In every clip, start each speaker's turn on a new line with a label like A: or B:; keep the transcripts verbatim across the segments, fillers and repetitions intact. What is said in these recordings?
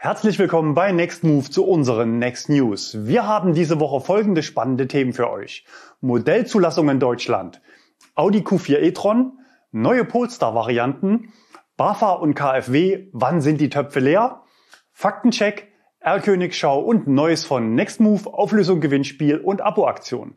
A: Herzlich willkommen bei Next Move zu unseren Next News. Wir haben diese Woche folgende spannende Themen für euch. Modellzulassung in Deutschland, Audi Q vier e-tron, neue Polestar-Varianten, BAFA und K f W, wann sind die Töpfe leer, Faktencheck, R-König-Schau und Neues von Next Move, Auflösung, Gewinnspiel und Abo-Aktion.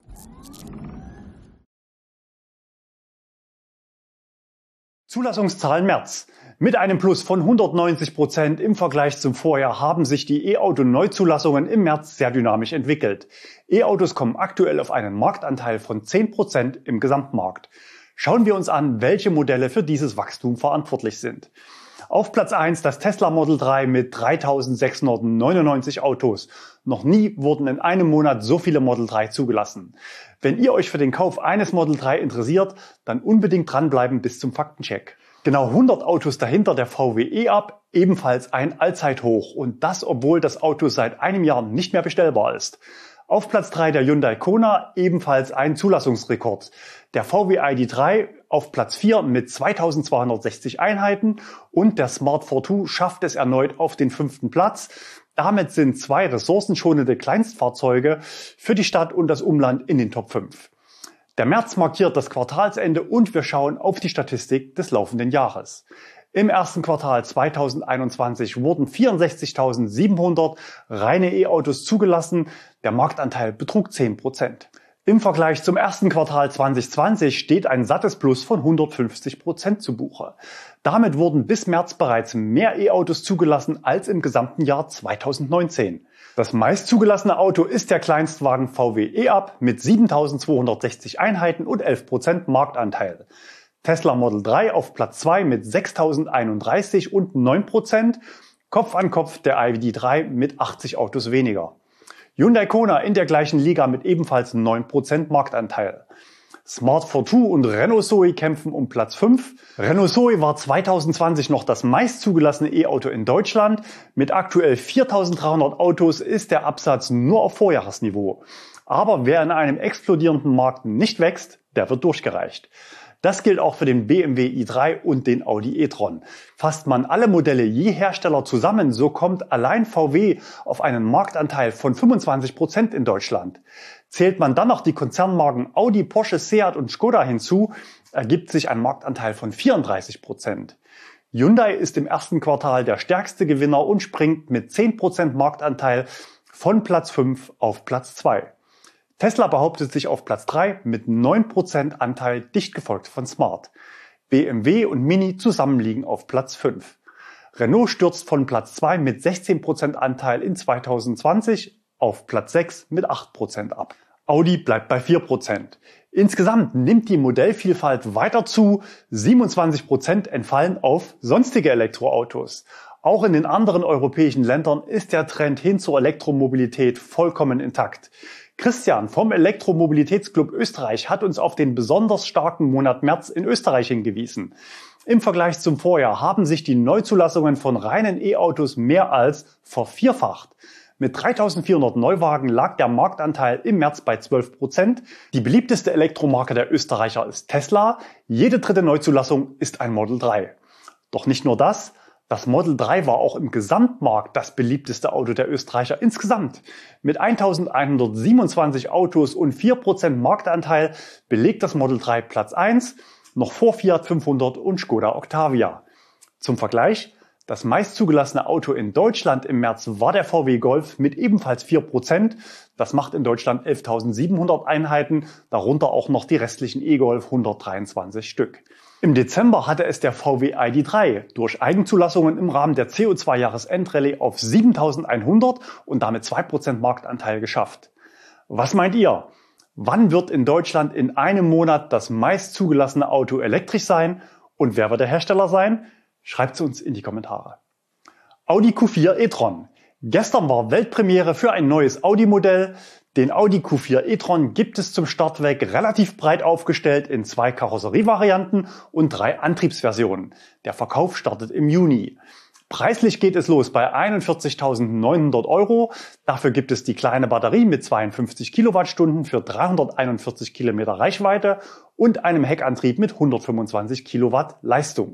A: Zulassungszahlen März. Mit einem Plus von hundertneunzig Prozent im Vergleich zum Vorjahr haben sich die E-Auto-Neuzulassungen im März sehr dynamisch entwickelt. E-Autos kommen aktuell auf einen Marktanteil von zehn Prozent im Gesamtmarkt. Schauen wir uns an, welche Modelle für dieses Wachstum verantwortlich sind. Auf Platz eins das Tesla Model drei mit dreitausendsechshundertneunundneunzig Autos. Noch nie wurden in einem Monat so viele Model drei zugelassen. Wenn ihr euch für den Kauf eines Model drei interessiert, dann unbedingt dranbleiben bis zum Faktencheck. Genau hundert Autos dahinter der V W e-up, ebenfalls ein Allzeithoch. Und das, obwohl das Auto seit einem Jahr nicht mehr bestellbar ist. Auf Platz drei der Hyundai Kona, ebenfalls ein Zulassungsrekord. Der V W I D drei auf Platz vier mit zweitausendzweihundertsechzig Einheiten und der Smart vier zwei schafft es erneut auf den fünften Platz. Damit sind zwei ressourcenschonende Kleinstfahrzeuge für die Stadt und das Umland in den Top fünf. Der März markiert das Quartalsende und wir schauen auf die Statistik des laufenden Jahres. Im ersten Quartal zweitausendeinundzwanzig wurden vierundsechzigtausendsiebenhundert reine E-Autos zugelassen. Der Marktanteil betrug zehn Prozent. Im Vergleich zum ersten Quartal zweitausendzwanzig steht ein sattes Plus von hundertfünfzig Prozent zu Buche. Damit wurden bis März bereits mehr E-Autos zugelassen als im gesamten Jahr zweitausendneunzehn. Das meist zugelassene Auto ist der Kleinstwagen V W e-up mit siebentausendzweihundertsechzig Einheiten und elf Prozent Marktanteil. Tesla Model drei auf Platz zwei mit sechstausendeinunddreißig und neun Prozent. Kopf an Kopf der I D drei mit achtzig Autos weniger. Hyundai Kona in der gleichen Liga mit ebenfalls neun Prozent Marktanteil. Smart vier zwei und Renault Zoe kämpfen um Platz fünf. Renault Zoe war zweitausendzwanzig noch das meist zugelassene E-Auto in Deutschland. Mit aktuell viertausenddreihundert Autos ist der Absatz nur auf Vorjahresniveau. Aber wer in einem explodierenden Markt nicht wächst, der wird durchgereicht. Das gilt auch für den B M W i drei und den Audi e-tron. Fasst man alle Modelle je Hersteller zusammen, so kommt allein V W auf einen Marktanteil von fünfundzwanzig Prozent in Deutschland. Zählt man dann noch die Konzernmarken Audi, Porsche, Seat und Skoda hinzu, ergibt sich ein Marktanteil von vierunddreißig Prozent. Hyundai ist im ersten Quartal der stärkste Gewinner und springt mit zehn Prozent Marktanteil von Platz fünf auf Platz zwei. Tesla behauptet sich auf Platz drei mit neun Prozent Anteil, dicht gefolgt von Smart. B M W und Mini zusammen liegen auf Platz fünf. Renault stürzt von Platz zwei mit sechzehn Prozent Anteil in zweitausendzwanzig auf Platz sechs mit acht Prozent ab. Audi bleibt bei vier Prozent. Insgesamt nimmt die Modellvielfalt weiter zu. siebenundzwanzig Prozent entfallen auf sonstige Elektroautos. Auch in den anderen europäischen Ländern ist der Trend hin zur Elektromobilität vollkommen intakt. Christian vom Elektromobilitätsclub Österreich hat uns auf den besonders starken Monat März in Österreich hingewiesen. Im Vergleich zum Vorjahr haben sich die Neuzulassungen von reinen E-Autos mehr als vervierfacht. Mit dreitausendvierhundert Neuwagen lag der Marktanteil im März bei zwölf Prozent. Die beliebteste Elektromarke der Österreicher ist Tesla. Jede dritte Neuzulassung ist ein Model drei. Doch nicht nur das. Das Model drei war auch im Gesamtmarkt das beliebteste Auto der Österreicher insgesamt. Mit eintausendeinhundertsiebenundzwanzig Autos und vier Prozent Marktanteil belegt das Model drei Platz eins, noch vor Fiat fünfhundert und Skoda Octavia. Zum Vergleich, das meist zugelassene Auto in Deutschland im März war der V W Golf mit ebenfalls vier Prozent. Das macht in Deutschland elftausendsiebenhundert Einheiten, darunter auch noch die restlichen E-Golf hundertdreiundzwanzig Stück. Im Dezember hatte es der V W I D drei durch Eigenzulassungen im Rahmen der C O zwei Jahresendrallye auf siebentausendeinhundert und damit zwei Prozent Marktanteil geschafft. Was meint ihr? Wann wird in Deutschland in einem Monat das meist zugelassene Auto elektrisch sein und wer wird der Hersteller sein? Schreibt es uns in die Kommentare. Audi Q vier e-tron. Gestern war Weltpremiere für ein neues Audi-Modell. Den Audi Q vier e-tron gibt es zum Start weg relativ breit aufgestellt in zwei Karosserievarianten und drei Antriebsversionen. Der Verkauf startet im Juni. Preislich geht es los bei einundvierzigtausendneunhundert Euro. Dafür gibt es die kleine Batterie mit zweiundfünfzig Kilowattstunden für dreihunderteinundvierzig Kilometer Reichweite und einem Heckantrieb mit hundertfünfundzwanzig Kilowatt Leistung.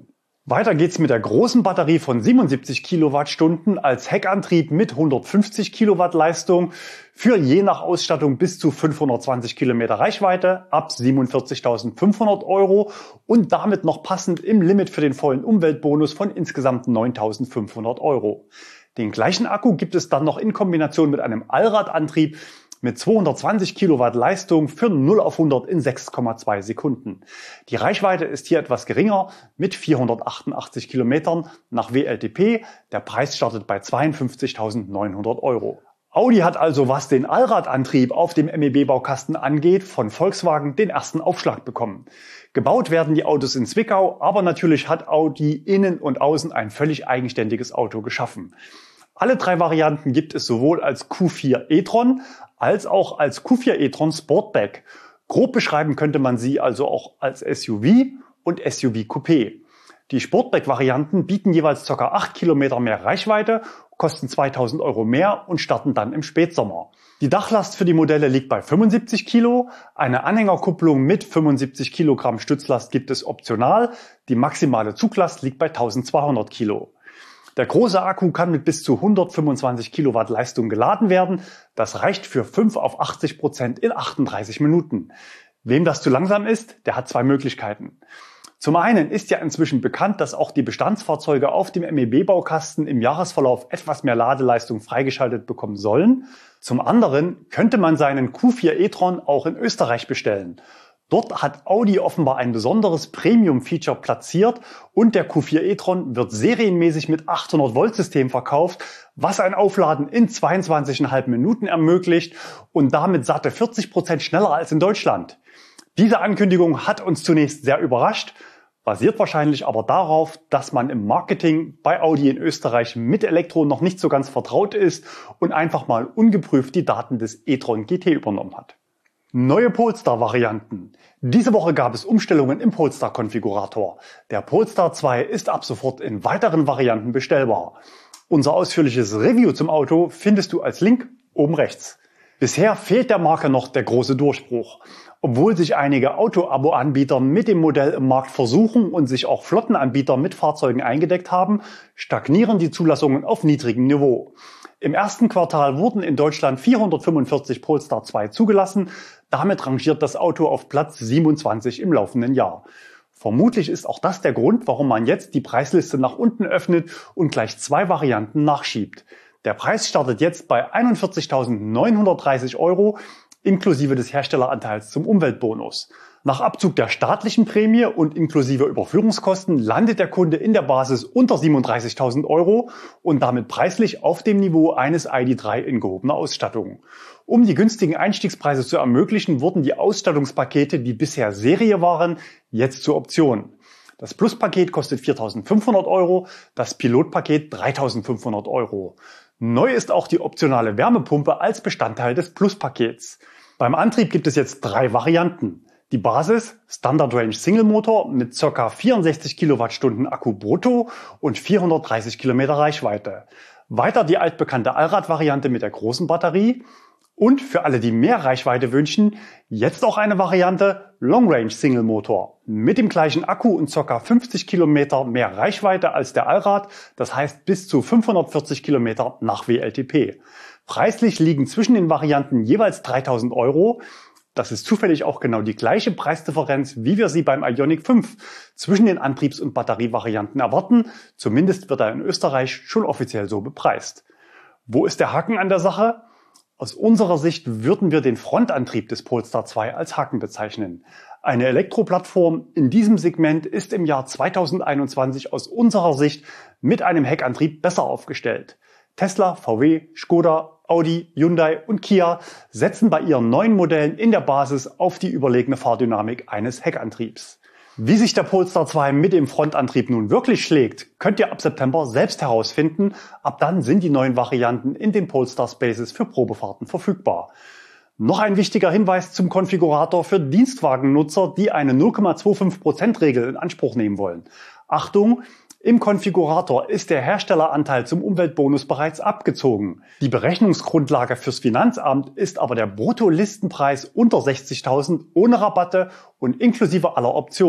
A: Weiter geht's mit der großen Batterie von siebenundsiebzig Kilowattstunden als Heckantrieb mit hundertfünfzig Kilowatt Leistung für je nach Ausstattung bis zu fünfhundertzwanzig Kilometer Reichweite ab siebenundvierzigtausendfünfhundert Euro und damit noch passend im Limit für den vollen Umweltbonus von insgesamt neuntausendfünfhundert Euro. Den gleichen Akku gibt es dann noch in Kombination mit einem Allradantrieb mit zweihundertzwanzig Kilowatt Leistung für null auf hundert in sechs Komma zwei Sekunden. Die Reichweite ist hier etwas geringer mit vierhundertachtundachtzig Kilometern nach W L T P. Der Preis startet bei zweiundfünfzigtausendneunhundert Euro. Audi hat also, was den Allradantrieb auf dem M E B-Baukasten angeht, von Volkswagen den ersten Aufschlag bekommen. Gebaut werden die Autos in Zwickau, aber natürlich hat Audi innen und außen ein völlig eigenständiges Auto geschaffen. Alle drei Varianten gibt es sowohl als Q vier e-tron als auch als Q vier e-tron Sportback. Grob beschreiben könnte man sie also auch als S U V und S U V Coupé. Die Sportback-Varianten bieten jeweils ca. acht Kilometer mehr Reichweite, kosten zweitausend Euro mehr und starten dann im Spätsommer. Die Dachlast für die Modelle liegt bei fünfundsiebzig Kilo. Eine Anhängerkupplung mit fünfundsiebzig Kilogramm Stützlast gibt es optional. Die maximale Zuglast liegt bei eintausendzweihundert Kilo. Der große Akku kann mit bis zu hundertfünfundzwanzig Kilowatt Leistung geladen werden. Das reicht für fünf auf achtzig Prozent in achtunddreißig Minuten. Wem das zu langsam ist, der hat zwei Möglichkeiten. Zum einen ist ja inzwischen bekannt, dass auch die Bestandsfahrzeuge auf dem M E B-Baukasten im Jahresverlauf etwas mehr Ladeleistung freigeschaltet bekommen sollen. Zum anderen könnte man seinen Q vier e-tron auch in Österreich bestellen. Dort hat Audi offenbar ein besonderes Premium-Feature platziert und der Q vier e-tron wird serienmäßig mit achthundert Volt System verkauft, was ein Aufladen in zweiundzwanzig Komma fünf Minuten ermöglicht und damit satte vierzig Prozent schneller als in Deutschland. Diese Ankündigung hat uns zunächst sehr überrascht, basiert wahrscheinlich aber darauf, dass man im Marketing bei Audi in Österreich mit Elektro noch nicht so ganz vertraut ist und einfach mal ungeprüft die Daten des e-tron G T übernommen hat. Neue Polestar-Varianten. Diese Woche gab es Umstellungen im Polestar-Konfigurator. Der Polestar zwei ist ab sofort in weiteren Varianten bestellbar. Unser ausführliches Review zum Auto findest du als Link oben rechts. Bisher fehlt der Marke noch der große Durchbruch. Obwohl sich einige Auto-Abo-Anbieter mit dem Modell im Markt versuchen und sich auch Flottenanbieter mit Fahrzeugen eingedeckt haben, stagnieren die Zulassungen auf niedrigem Niveau. Im ersten Quartal wurden in Deutschland vierhundertfünfundvierzig Polestar zwei zugelassen. Damit rangiert das Auto auf Platz siebenundzwanzig im laufenden Jahr. Vermutlich ist auch das der Grund, warum man jetzt die Preisliste nach unten öffnet und gleich zwei Varianten nachschiebt. Der Preis startet jetzt bei einundvierzigtausendneunhundertdreißig Euro inklusive des Herstelleranteils zum Umweltbonus. Nach Abzug der staatlichen Prämie und inklusive Überführungskosten landet der Kunde in der Basis unter siebenunddreißigtausend Euro und damit preislich auf dem Niveau eines I D drei in gehobener Ausstattung. Um die günstigen Einstiegspreise zu ermöglichen, wurden die Ausstattungspakete, die bisher Serie waren, jetzt zur Option. Das Plus-Paket kostet viertausendfünfhundert Euro, das Pilotpaket dreitausendfünfhundert Euro. Neu ist auch die optionale Wärmepumpe als Bestandteil des Plus-Pakets. Beim Antrieb gibt es jetzt drei Varianten. Die Basis, Standard Range Single Motor mit ca. vierundsechzig Kilowattstunden Akku brutto und vierhundertdreißig Kilometer Reichweite. Weiter die altbekannte Allrad-Variante mit der großen Batterie. Und für alle, die mehr Reichweite wünschen, jetzt auch eine Variante Long Range Single Motor mit dem gleichen Akku und ca. fünfzig Kilometer mehr Reichweite als der Allrad, das heißt bis zu fünfhundertvierzig Kilometer nach W L T P. Preislich liegen zwischen den Varianten jeweils dreitausend Euro. Das ist zufällig auch genau die gleiche Preisdifferenz, wie wir sie beim Ioniq fünf zwischen den Antriebs- und Batterievarianten erwarten. Zumindest wird er in Österreich schon offiziell so bepreist. Wo ist der Haken an der Sache? Aus unserer Sicht würden wir den Frontantrieb des Polestar zwei als Haken bezeichnen. Eine Elektroplattform in diesem Segment ist im Jahr zweitausendeinundzwanzig aus unserer Sicht mit einem Heckantrieb besser aufgestellt. Tesla, V W, Skoda, Audi, Hyundai und Kia setzen bei ihren neuen Modellen in der Basis auf die überlegene Fahrdynamik eines Heckantriebs. Wie sich der Polestar zwei mit dem Frontantrieb nun wirklich schlägt, könnt ihr ab September selbst herausfinden. Ab dann sind die neuen Varianten in den Polestar Spaces für Probefahrten verfügbar. Noch ein wichtiger Hinweis zum Konfigurator für Dienstwagennutzer, die eine null Komma fünfundzwanzig Prozent Regel in Anspruch nehmen wollen. Achtung! Im Konfigurator ist der Herstelleranteil zum Umweltbonus bereits abgezogen. Die Berechnungsgrundlage fürs Finanzamt ist aber der Bruttolistenpreis unter sechzigtausend ohne Rabatte und inklusive aller Optionen.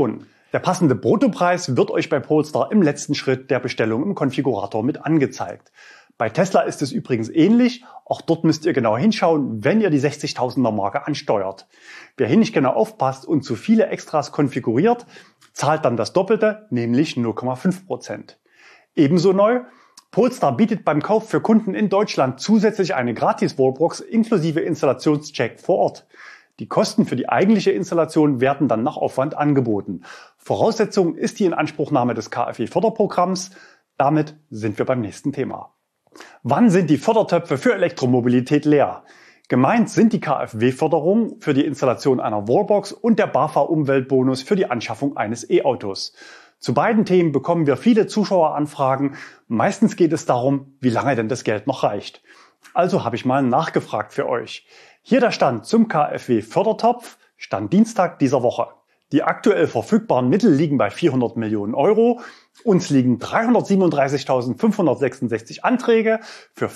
A: Der passende Bruttopreis wird euch bei Polestar im letzten Schritt der Bestellung im Konfigurator mit angezeigt. Bei Tesla ist es übrigens ähnlich. Auch dort müsst ihr genau hinschauen, wenn ihr die sechzigtausender Marke ansteuert. Wer hier nicht genau aufpasst und zu viele Extras konfiguriert, zahlt dann das Doppelte, nämlich null Komma fünf Prozent. Ebenso neu: Polestar bietet beim Kauf für Kunden in Deutschland zusätzlich eine Gratis-Wallbox inklusive Installationscheck vor Ort. Die Kosten für die eigentliche Installation werden dann nach Aufwand angeboten. Voraussetzung ist die Inanspruchnahme des KfW-Förderprogramms. Damit sind wir beim nächsten Thema. Wann sind die Fördertöpfe für Elektromobilität leer? Gemeint sind die KfW-Förderung für die Installation einer Wallbox und der BAFA-Umweltbonus für die Anschaffung eines E-Autos. Zu beiden Themen bekommen wir viele Zuschaueranfragen. Meistens geht es darum, wie lange denn das Geld noch reicht. Also habe ich mal nachgefragt für euch. Hier der Stand zum KfW-Fördertopf, Stand Dienstag dieser Woche. Die aktuell verfügbaren Mittel liegen bei vierhundert Millionen Euro. Uns liegen dreihundertsiebenunddreißigtausendfünfhundertsechsundsechzig Anträge für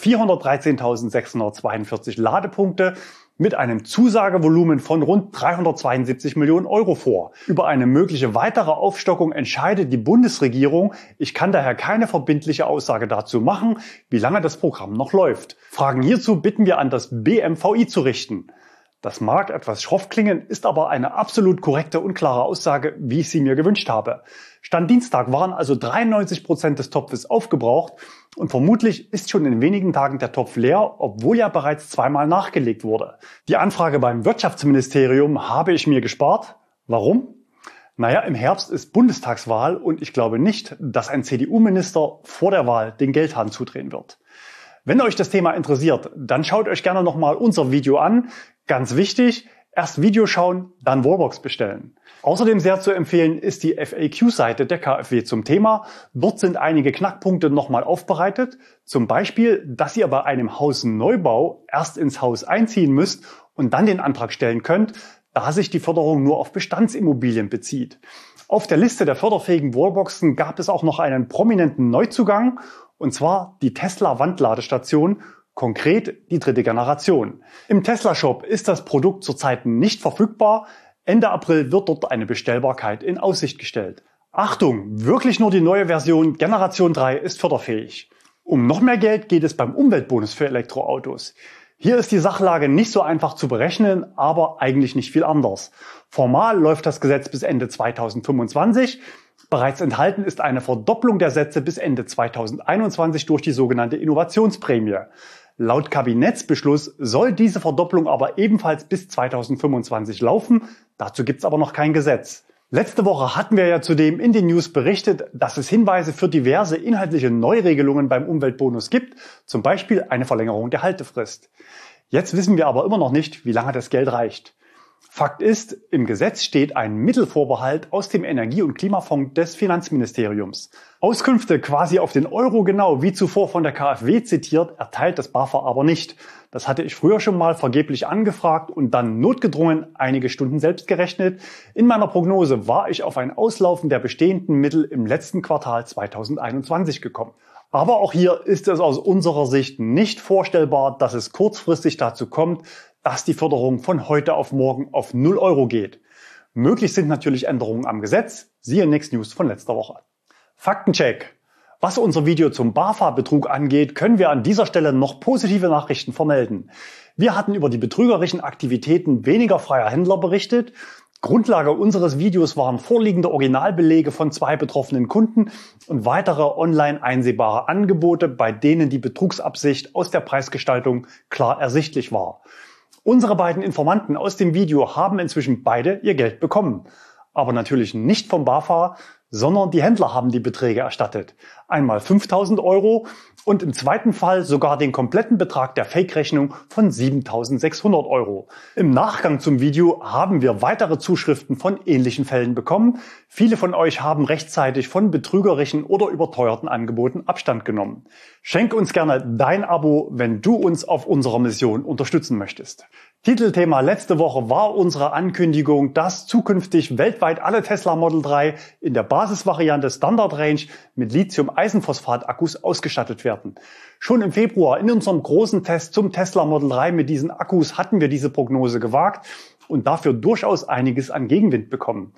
A: vierhundertdreizehntausendsechshundertzweiundvierzig Ladepunkte mit einem Zusagevolumen von rund dreihundertzweiundsiebzig Millionen Euro vor. Über eine mögliche weitere Aufstockung entscheidet die Bundesregierung. Ich kann daher keine verbindliche Aussage dazu machen, wie lange das Programm noch läuft. Fragen hierzu bitten wir an das B M V I zu richten. Das mag etwas schroff klingen, ist aber eine absolut korrekte und klare Aussage, wie ich sie mir gewünscht habe. Stand Dienstag waren also dreiundneunzig Prozent des Topfes aufgebraucht und vermutlich ist schon in wenigen Tagen der Topf leer, obwohl ja bereits zweimal nachgelegt wurde. Die Anfrage beim Wirtschaftsministerium habe ich mir gespart. Warum? Naja, im Herbst ist Bundestagswahl und ich glaube nicht, dass ein C D U-Minister vor der Wahl den Geldhahn zudrehen wird. Wenn euch das Thema interessiert, dann schaut euch gerne nochmal unser Video an. Ganz wichtig, erst Video schauen, dann Wallbox bestellen. Außerdem sehr zu empfehlen ist die F A Q-Seite der KfW zum Thema. Dort sind einige Knackpunkte nochmal aufbereitet. Zum Beispiel, dass ihr bei einem Hausneubau erst ins Haus einziehen müsst und dann den Antrag stellen könnt, da sich die Förderung nur auf Bestandsimmobilien bezieht. Auf der Liste der förderfähigen Wallboxen gab es auch noch einen prominenten Neuzugang, und zwar die Tesla-Wandladestation, konkret die dritte Generation. Im Tesla-Shop ist das Produkt zurzeit nicht verfügbar. Ende April wird dort eine Bestellbarkeit in Aussicht gestellt. Achtung, wirklich nur die neue Version Generation drei ist förderfähig. Um noch mehr Geld geht es beim Umweltbonus für Elektroautos. Hier ist die Sachlage nicht so einfach zu berechnen, aber eigentlich nicht viel anders. Formal läuft das Gesetz bis Ende zweitausendfünfundzwanzig. Bereits enthalten ist eine Verdopplung der Sätze bis Ende zweitausendeinundzwanzig durch die sogenannte Innovationsprämie. Laut Kabinettsbeschluss soll diese Verdopplung aber ebenfalls bis zweitausendfünfundzwanzig laufen. Dazu gibt's aber noch kein Gesetz. Letzte Woche hatten wir ja zudem in den News berichtet, dass es Hinweise für diverse inhaltliche Neuregelungen beim Umweltbonus gibt, zum Beispiel eine Verlängerung der Haltefrist. Jetzt wissen wir aber immer noch nicht, wie lange das Geld reicht. Fakt ist, im Gesetz steht ein Mittelvorbehalt aus dem Energie- und Klimafonds des Finanzministeriums. Auskünfte quasi auf den Euro genau, wie zuvor von der KfW zitiert, erteilt das BAFA aber nicht. Das hatte ich früher schon mal vergeblich angefragt und dann notgedrungen einige Stunden selbst gerechnet. In meiner Prognose war ich auf ein Auslaufen der bestehenden Mittel im letzten Quartal zweitausendeinundzwanzig gekommen. Aber auch hier ist es aus unserer Sicht nicht vorstellbar, dass es kurzfristig dazu kommt, dass die Förderung von heute auf morgen auf null Euro geht. Möglich sind natürlich Änderungen am Gesetz, siehe Next News von letzter Woche. Faktencheck. Was unser Video zum BAFA-Betrug angeht, können wir an dieser Stelle noch positive Nachrichten vermelden. Wir hatten über die betrügerischen Aktivitäten weniger freier Händler berichtet. Grundlage unseres Videos waren vorliegende Originalbelege von zwei betroffenen Kunden und weitere online einsehbare Angebote, bei denen die Betrugsabsicht aus der Preisgestaltung klar ersichtlich war. Unsere beiden Informanten aus dem Video haben inzwischen beide ihr Geld bekommen. Aber natürlich nicht vom BAFA, sondern die Händler haben die Beträge erstattet. Einmal fünftausend Euro und im zweiten Fall sogar den kompletten Betrag der Fake-Rechnung von siebentausendsechshundert Euro. Im Nachgang zum Video haben wir weitere Zuschriften von ähnlichen Fällen bekommen. Viele von euch haben rechtzeitig von betrügerischen oder überteuerten Angeboten Abstand genommen. Schenk uns gerne dein Abo, wenn du uns auf unserer Mission unterstützen möchtest. Titelthema letzte Woche war unsere Ankündigung, dass zukünftig weltweit alle Tesla Model drei in der Basisvariante Standard Range mit Lithium-Eisenphosphat-Akkus ausgestattet werden. Schon im Februar in unserem großen Test zum Tesla Model drei mit diesen Akkus hatten wir diese Prognose gewagt und dafür durchaus einiges an Gegenwind bekommen.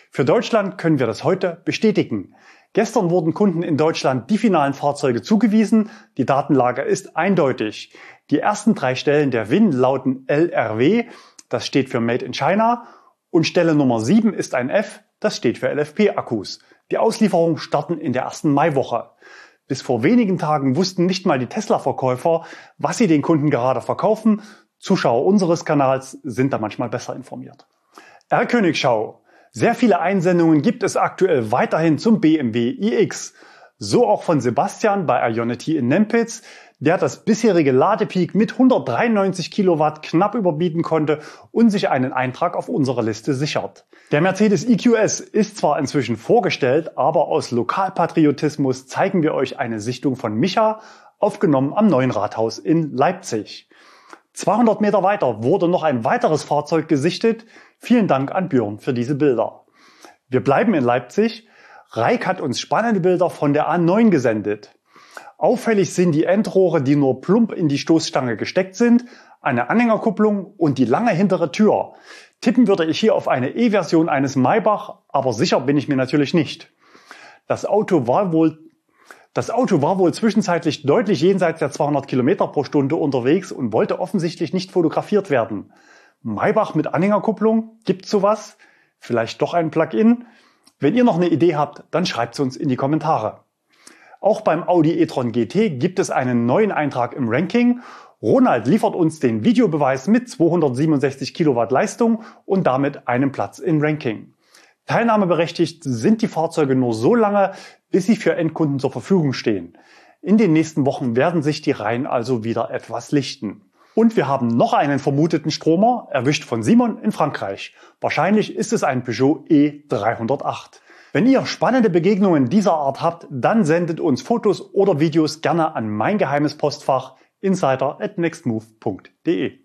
A: Für Deutschland können wir das heute bestätigen. Gestern wurden Kunden in Deutschland die finalen Fahrzeuge zugewiesen. Die Datenlage ist eindeutig. Die ersten drei Stellen der W I N lauten L R W, das steht für Made in China, und Stelle Nummer sieben ist ein F, das steht für L F P-Akkus. Die Auslieferungen starten in der ersten Maiwoche. Bis vor wenigen Tagen wussten nicht mal die Tesla-Verkäufer, was sie den Kunden gerade verkaufen. Zuschauer unseres Kanals sind da manchmal besser informiert. R-Königschau. Sehr viele Einsendungen gibt es aktuell weiterhin zum B M W iX. So auch von Sebastian bei Ionity in Nempitz, der das bisherige Ladepeak mit hundertdreiundneunzig Kilowatt knapp überbieten konnte und sich einen Eintrag auf unserer Liste sichert. Der Mercedes E Q S ist zwar inzwischen vorgestellt, aber aus Lokalpatriotismus zeigen wir euch eine Sichtung von Micha, aufgenommen am Neuen Rathaus in Leipzig. zweihundert Meter weiter wurde noch ein weiteres Fahrzeug gesichtet. Vielen Dank an Björn für diese Bilder. Wir bleiben in Leipzig. Reik hat uns spannende Bilder von der A neun gesendet. Auffällig sind die Endrohre, die nur plump in die Stoßstange gesteckt sind, eine Anhängerkupplung und die lange hintere Tür. Tippen würde ich hier auf eine E-Version eines Maybach, aber sicher bin ich mir natürlich nicht. Das Auto war wohl, das Auto war wohl zwischenzeitlich deutlich jenseits der zweihundert Kilometer pro Stunde unterwegs und wollte offensichtlich nicht fotografiert werden. Maybach mit Anhängerkupplung, gibt's sowas? Vielleicht doch ein Plug-in? Wenn ihr noch eine Idee habt, dann schreibt's uns in die Kommentare. Auch beim Audi e-tron G T gibt es einen neuen Eintrag im Ranking. Ronald liefert uns den Videobeweis mit zweihundertsiebenundsechzig Kilowatt Leistung und damit einem Platz im Ranking. Teilnahmeberechtigt sind die Fahrzeuge nur so lange, bis sie für Endkunden zur Verfügung stehen. In den nächsten Wochen werden sich die Reihen also wieder etwas lichten. Und wir haben noch einen vermuteten Stromer, erwischt von Simon in Frankreich. Wahrscheinlich ist es ein Peugeot E dreihundertacht. Wenn ihr spannende Begegnungen dieser Art habt, dann sendet uns Fotos oder Videos gerne an mein geheimes Postfach insider at nextmove punkt de.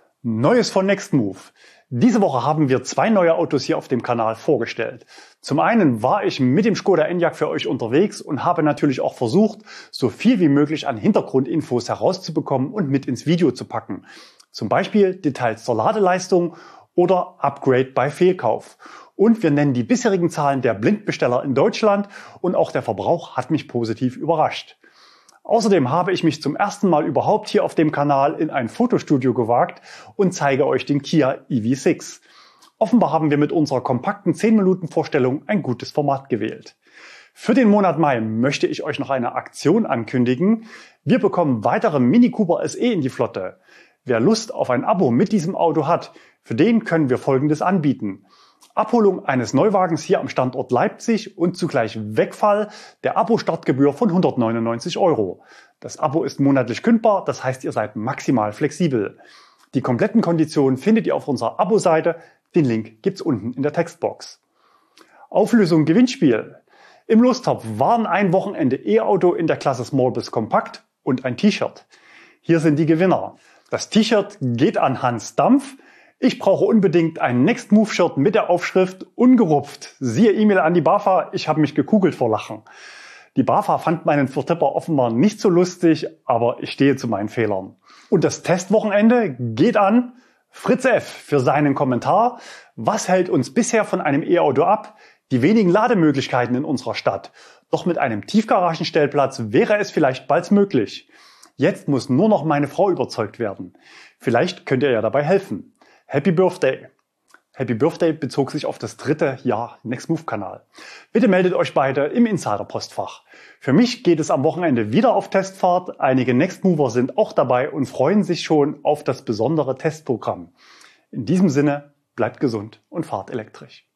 A: Neues von Nextmove. Diese Woche haben wir zwei neue Autos hier auf dem Kanal vorgestellt. Zum einen war ich mit dem Skoda Enyaq für euch unterwegs und habe natürlich auch versucht, so viel wie möglich an Hintergrundinfos herauszubekommen und mit ins Video zu packen. Zum Beispiel Details zur Ladeleistung oder Upgrade bei Fehlkauf. Und wir nennen die bisherigen Zahlen der Blindbesteller in Deutschland und auch der Verbrauch hat mich positiv überrascht. Außerdem habe ich mich zum ersten Mal überhaupt hier auf dem Kanal in ein Fotostudio gewagt und zeige euch den Kia E V sechs. Offenbar haben wir mit unserer kompakten zehn Minuten Vorstellung ein gutes Format gewählt. Für den Monat Mai möchte ich euch noch eine Aktion ankündigen. Wir bekommen weitere Mini Cooper S E in die Flotte. Wer Lust auf ein Abo mit diesem Auto hat, für den können wir Folgendes anbieten. Abholung eines Neuwagens hier am Standort Leipzig und zugleich Wegfall der Abo-Startgebühr von hundertneunundneunzig Euro. Das Abo ist monatlich kündbar, das heißt, ihr seid maximal flexibel. Die kompletten Konditionen findet ihr auf unserer Abo-Seite. Den Link gibt's unten in der Textbox. Auflösung Gewinnspiel. Im Lostopf waren ein Wochenende E-Auto in der Klasse Small bis Kompakt und ein T-Shirt. Hier sind die Gewinner. Das T-Shirt geht an Hans Dampf. Ich brauche unbedingt ein Nextmove-Shirt mit der Aufschrift ungerupft. Siehe E-Mail an die BAFA, ich habe mich gekugelt vor Lachen. Die BAFA fand meinen Vertipper offenbar nicht so lustig, aber ich stehe zu meinen Fehlern. Und das Testwochenende geht an Fritz F. für seinen Kommentar. Was hält uns bisher von einem E-Auto ab? Die wenigen Lademöglichkeiten in unserer Stadt. Doch mit einem Tiefgaragenstellplatz wäre es vielleicht bald möglich. Jetzt muss nur noch meine Frau überzeugt werden. Vielleicht könnt ihr ja dabei helfen. Happy Birthday! Happy Birthday bezog sich auf das dritte Jahr Nextmove-Kanal. Bitte meldet euch beide im Insider-Postfach. Für mich geht es am Wochenende wieder auf Testfahrt. Einige Nextmover sind auch dabei und freuen sich schon auf das besondere Testprogramm. In diesem Sinne, bleibt gesund und fahrt elektrisch.